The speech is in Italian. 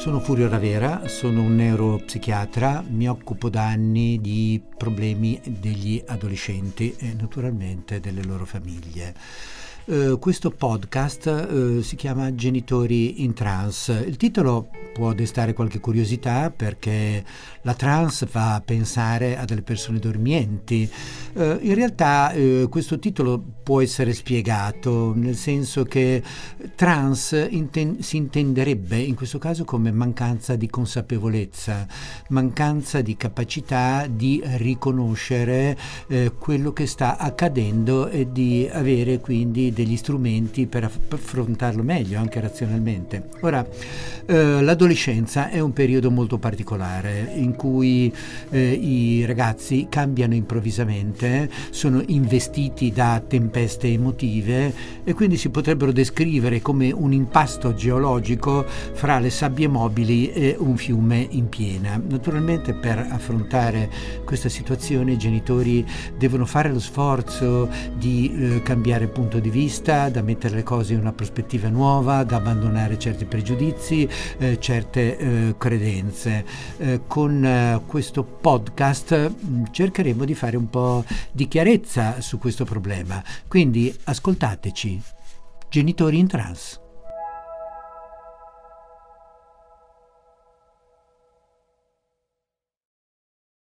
Sono Furio Ravera, sono un neuropsichiatra, mi occupo da anni di problemi degli adolescenti e naturalmente delle loro famiglie. Questo podcast si chiama Genitori in Trance. Il titolo può destare qualche curiosità perché la trance fa pensare a delle persone dormienti. In realtà questo titolo può essere spiegato, nel senso che trance si intenderebbe in questo caso come mancanza di consapevolezza, mancanza di capacità di riconoscere quello che sta accadendo e di avere quindi degli strumenti per affrontarlo meglio, anche razionalmente. Ora, l'adolescenza è un periodo molto particolare in cui i ragazzi cambiano improvvisamente, sono investiti da tempeste emotive e quindi si potrebbero descrivere come un impasto geologico fra le sabbie mobili e un fiume in piena. Naturalmente per affrontare questa situazione i genitori devono fare lo sforzo di cambiare punto di vista, da mettere le cose in una prospettiva nuova, da abbandonare certi pregiudizi, certe credenze. Con questo podcast cercheremo di fare un po' di chiarezza su questo problema, quindi ascoltateci. Genitori in Trance.